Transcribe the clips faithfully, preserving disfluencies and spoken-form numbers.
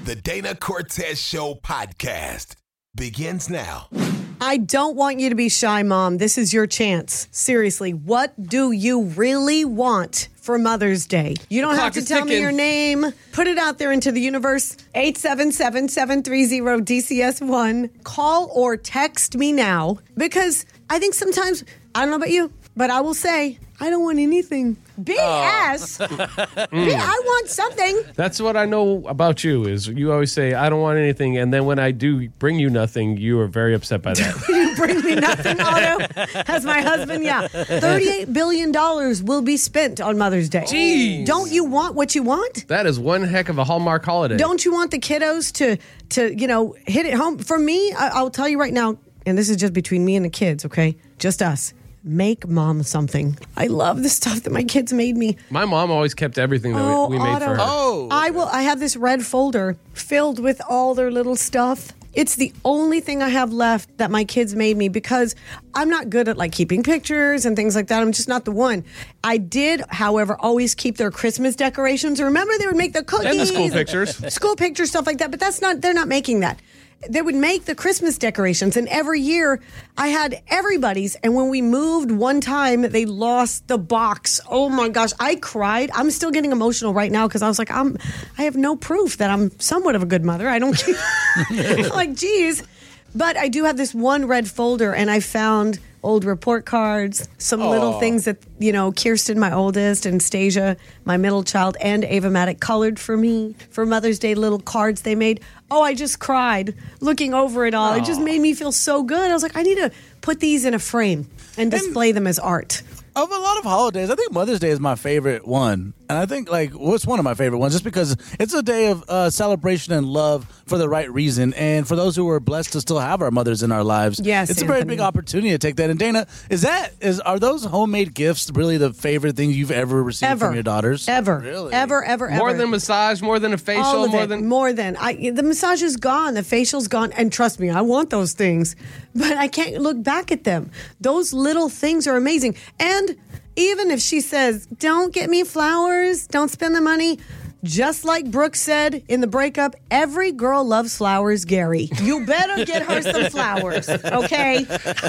The Dana Cortez Show podcast begins now. I don't want you to be shy, Mom. This is your chance. Seriously, what do you really want for Mother's Day? You don't have to tell me your name. Put it out there into the universe. eight seven seven, seven three zero, D C S one. Call or text me now because I think sometimes, I don't know about you, but I will say, I don't want anything. B S. Oh. B- I want something. That's what I know about you is you always say, I don't want anything. And then when I do bring you nothing, you are very upset by that. You bring me nothing, Otto? As my husband, yeah. thirty-eight billion dollars will be spent on Mother's Day. Jeez. Don't you want what you want? That is one heck of a Hallmark holiday. Don't you want the kiddos to, to you know, hit it home? For me, I- I'll tell you right now, and this is just between me and the kids, okay? Just us. Make Mom something. I love the stuff that my kids made me. My mom always kept everything that oh, we, we made Otto. for her. Oh, I will. I have this red folder filled with all their little stuff. It's the only thing I have left that my kids made me because I'm not good at like keeping pictures and things like that. I'm just not the one. I did, however, always keep their Christmas decorations. Remember, they would make the cookies. And the school pictures. School pictures, stuff like that. But that's not, they're not making that. They would make the Christmas decorations, and every year I had everybody's. And when we moved one time, they lost the box. Oh my gosh, I cried. I'm still getting emotional right now because I was like, I'm, I have no proof that I'm somewhat of a good mother. I don't keep, like, geez. But I do have this one red folder, and I found old report cards, some Aww. little things that, you know, Kirsten, my oldest, and Stasia, my middle child, and Ava Matic colored for me for Mother's Day, little cards they made. Oh, I just cried looking over it all. Aww. It just made me feel so good. I was like, I need to put these in a frame and display and them as art. Of a lot of holidays, I think Mother's Day is my favorite one. And I think, like, what's one of my favorite ones? Just because it's a day of uh, celebration and love for the right reason. And for those who are blessed to still have our mothers in our lives, yes, it's Anthony. a very big opportunity to take that. And Dana, is that is are those homemade gifts really the favorite thing you've ever received ever. from your daughters? Ever. Really? Ever, ever, ever. More than massage, more than a facial, All of more it, than... More than. I, the massage is gone. The facial's gone. And trust me, I want those things. But I can't look back at them. Those little things are amazing. And even if she says, don't get me flowers, don't spend the money, just like Brooke said in the breakup, every girl loves flowers, Gary. You better get her some flowers, okay?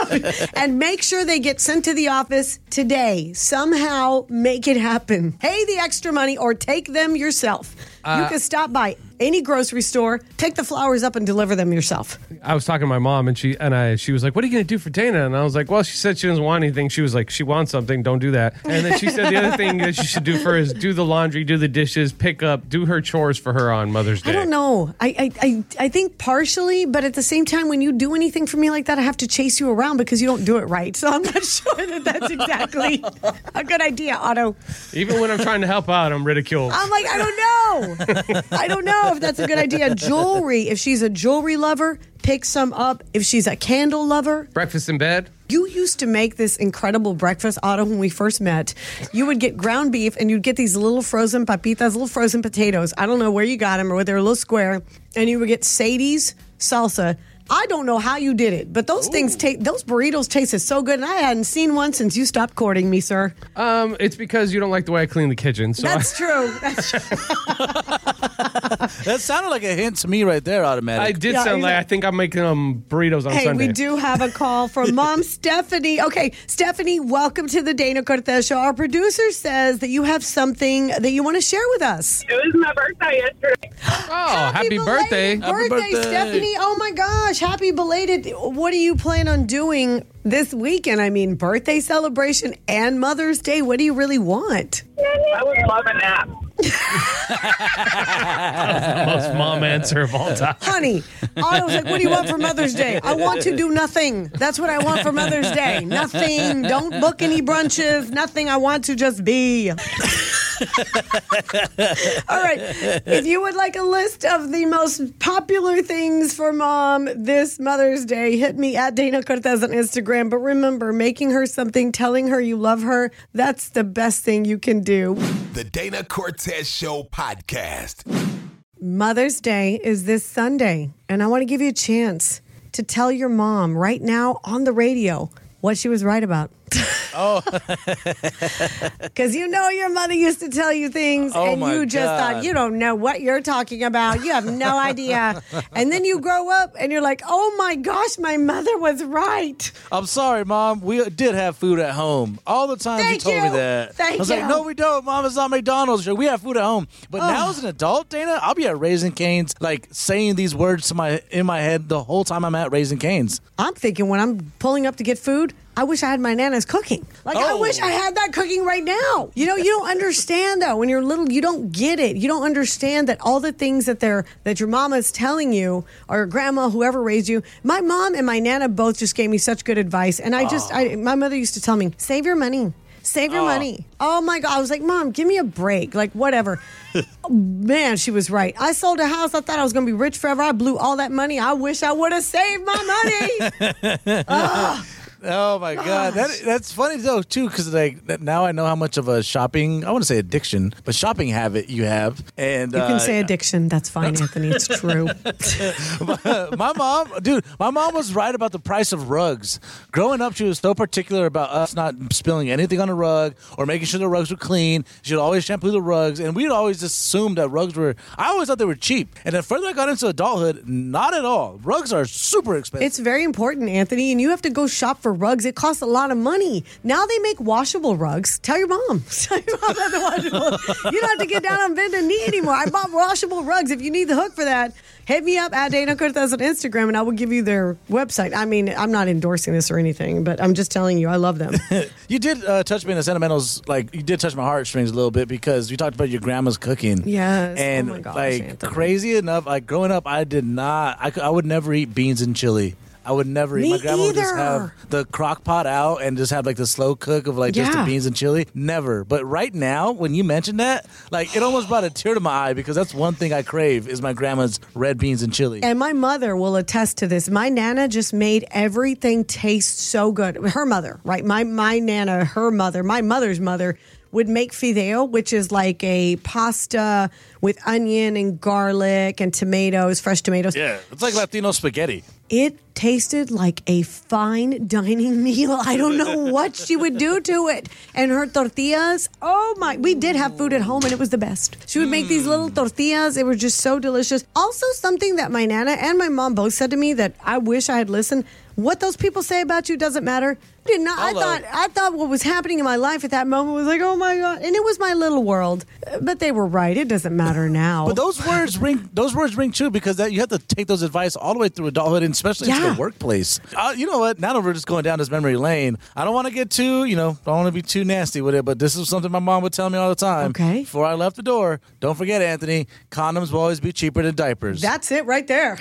And make sure they get sent to the office today. Somehow make it happen. Pay the extra money or take them yourself. Uh, you can stop by any grocery store, pick the flowers up and deliver them yourself. I was talking to my mom and she and I she was like, what are you going to do for Dana? And I was like, well, she said she doesn't want anything. She was like, she wants something. Don't do that. And then she said the other thing that she should do for her is do the laundry, do the dishes, pick up, do her chores for her on Mother's Day. I don't know. I, I, I, I think partially, but at the same time, when you do anything for me like that, I have to chase you around because you don't do it right. So I'm not sure that that's exactly a good idea, Otto. Even when I'm trying to help out, I'm ridiculed. I'm like, I don't know. I don't know if that's a good idea. Jewelry, if she's a jewelry lover, pick some up. If she's a candle lover. Breakfast in bed. You used to make this incredible breakfast, Otto, when we first met. You would get ground beef and you'd get these little frozen papitas, little frozen potatoes. I don't know where you got them or whether they're a little square. And you would get Sadie's salsa. I don't know how you did it, but those Ooh. things, ta- those burritos tasted so good, and I hadn't seen one since you stopped courting me, sir. Um, it's because you don't like the way I clean the kitchen. So That's I- true. That's true. That sounded like a hint to me right there, Automatic. I did Yeah, sound like exactly. I think I'm making um, burritos on Hey, Sunday. we do have a call from Mom Stephanie. Okay, Stephanie, welcome to the Dana Cortez Show. Our producer says that you have something that you want to share with us. It was my birthday yesterday. Oh, happy, belated birthday. birthday, Happy birthday. Stephanie. Oh, my gosh. Happy belated. What do you plan on doing this weekend? I mean, birthday celebration and Mother's Day. What do you really want? I would love a nap. The most mom answer of all time. Honey, I was like, what do you want for Mother's Day? I want to do nothing. That's what I want for Mother's Day. Nothing. Don't book any brunches. Nothing. I want to just be. All right. If you would like a list of the most popular things for Mom this Mother's Day, hit me at Dana Cortez on Instagram. But remember, making her something, telling her you love her, that's the best thing you can do. The Dana Cortez Show podcast. Mother's Day is this Sunday, and I want to give you a chance to tell your mom right now on the radio what she was right about. Oh. Because you know your mother used to tell you things Oh, and my you just God. thought, you don't know what you're talking about. You have no idea. And then you grow up and you're like, oh my gosh, my mother was right. I'm sorry, Mom. We did have food at home. All the time Thank you told you. me that. Thank I was you. like, no, we don't. Mom, it's not McDonald's. We have food at home. But now as an adult, Dana, I'll be at Raising Cane's, like saying these words to my in my head the whole time I'm at Raising Cane's. I'm thinking when I'm pulling up to get food, I wish I had my Nana's cooking. Like, I Oh. wish I had that cooking right now. You know, you don't understand, though. When you're little, you don't get it. You don't understand that all the things that they're that your mama is telling you, or your grandma, whoever raised you. My mom and my Nana both just gave me such good advice. And I just, I, my mother used to tell me, save your money. Save your Oh. money. Oh, my God. I was like, Mom, give me a break. Like, whatever. Man, she was right. I sold a house. I thought I was going to be rich forever. I blew all that money. I wish I would have saved my money. Oh my God, that that's funny though too, because like that- now I know how much of a shopping, I want to say addiction, but shopping habit you have. And You can uh, say addiction. That's fine, Anthony. It's true. my mom, dude, my mom was right about the price of rugs. Growing up, she was so particular about us not spilling anything on a rug or making sure the rugs were clean. She'd always shampoo the rugs, and we'd always assumed that rugs were. I always thought they were cheap. And the further I got into adulthood, not at all. Rugs are super expensive. It's very important, Anthony, and you have to go shop for rugs. It costs a lot of money. Now they make washable rugs. Tell your mom. Tell your mom about the washable. You don't have to get down on bended knee anymore. I bought washable rugs. If you need the hook for that, hit me up at Dana Cortez on Instagram, and I will give you their website. I mean, I'm not endorsing this or anything, but I'm just telling you, I love them. You did uh, touch me in the sentimentals, like you did touch my heartstrings a little bit because you talked about your grandma's cooking. Yes. Oh and my gosh, like Anthony. crazy enough, like growing up, I did not. I, could- I would never eat beans and chili. I would never eat. Me My grandma would just either. have the crock pot out and just have like the slow cook of like just the Yeah. beans and chili. Never. But right now, when you mentioned that, like it almost brought a tear to my eye because that's one thing I crave is my grandma's red beans and chili. And my mother will attest to this. My Nana just made everything taste so good. Her mother, right? My my Nana, her mother, my mother's mother would make fideo, which is like a pasta with onion and garlic and tomatoes, fresh tomatoes. Yeah, it's like Latino spaghetti. It tasted like a fine dining meal. I don't know what she would do to it. And her tortillas, oh my, we did have food at home and it was the best. She would make these little tortillas. They were just so delicious. Also, something that my Nana and my mom both said to me that I wish I had listened. What those people say about you doesn't matter. Did not. I Hello. thought I thought what was happening in my life at that moment was like, oh my God. And it was my little world. But they were right. It doesn't matter now. But those words ring. Those words ring true because that you have to take those advice all the way through adulthood, and especially into Yeah. the workplace. Uh, you know what? Now that we're just going down this memory lane, I don't want to get too, you know, don't want to be too nasty with it. But this is something my mom would tell me all the time. Okay. Before I left the door, don't forget, Anthony, condoms will always be cheaper than diapers. That's it right there.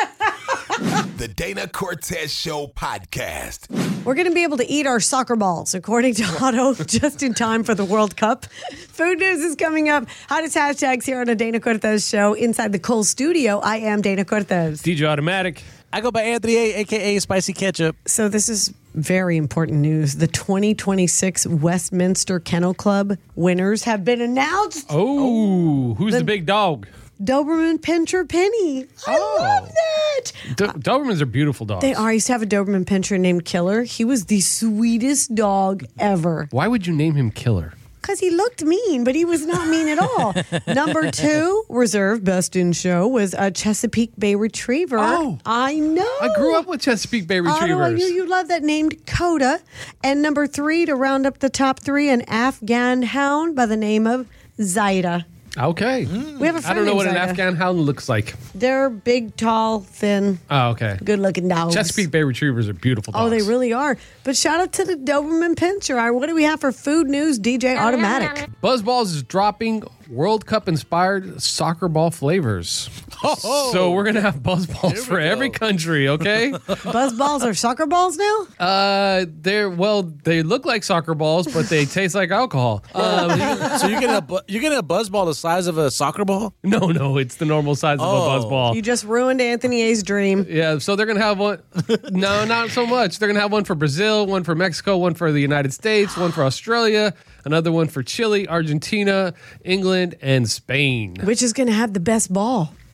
The Dana Cortez Show podcast. We're going to be able to eat our soccer balls, according to Otto, just in time for the World Cup. Food news is coming up. Hottest hashtags here on the Dana Cortez Show. Inside the Cole studio, I am Dana Cortez. D J Automatic. I go by Anthony A, a k a. Spicy Ketchup. So this is very important news. The twenty twenty-six Westminster Kennel Club winners have been announced. Oh, who's the, The- big dog? Doberman Pinscher Penny. I Oh. love that. Do- Dobermans are beautiful dogs. They are. I used to have a Doberman Pinscher named Killer. He was the sweetest dog ever. Why would you name him Killer? Because he looked mean, but he was not mean at all. Number two, reserve best in show, was a Chesapeake Bay Retriever. Oh. I know. I grew up with Chesapeake Bay Otto, I Retrievers. knew you love that, named Coda. And number three, to round up the top three, an Afghan hound by the name of Zaida. Okay. We have a friend I don't know named what an Zaida. Afghan hound looks like. They're big, tall, thin, Oh, okay. good-looking dogs. Chesapeake Bay Retrievers are beautiful dogs. Oh, they really are. But shout out to the Doberman Pinscher. All right, what do we have for food news? D J Automatic. Buzzballs is dropping World Cup inspired soccer ball flavors. So we're gonna have Buzzballs for we every go. country, okay? Buzz balls are soccer balls now? uh, they're well, they look like soccer balls, but they taste like alcohol. Um, So you're getting a bu- you're getting a buzz ball the size of a soccer ball? no, no, it's the normal size of Oh. a Buzzball. You just ruined Anthony A's dream. Yeah, so they're gonna have one. No, not so much. They're gonna have one for Brazil, one for Mexico, one for the United States, one for Australia, another one for Chile, Argentina, England, and Spain. Which is going to have the best ball?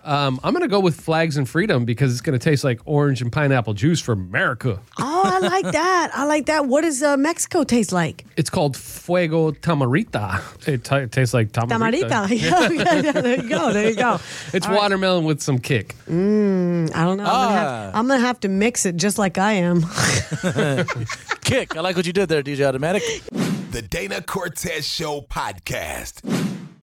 Um, I'm going to go with Flags and Freedom because it's going to taste like orange and pineapple juice for America. Oh, I like that. I like that. What does uh, Mexico taste like? It's called Fuego Tamarita. It, t- it tastes like tamarita. Tamarita. Yeah, yeah, yeah, there you go. There you go. It's All right. watermelon with some kick. Mm, I don't know. I'm, Ah. gonna have, I'm gonna have to mix it just like I am. Kick. I like what you did there, D J Automatic. The Dana Cortez Show podcast.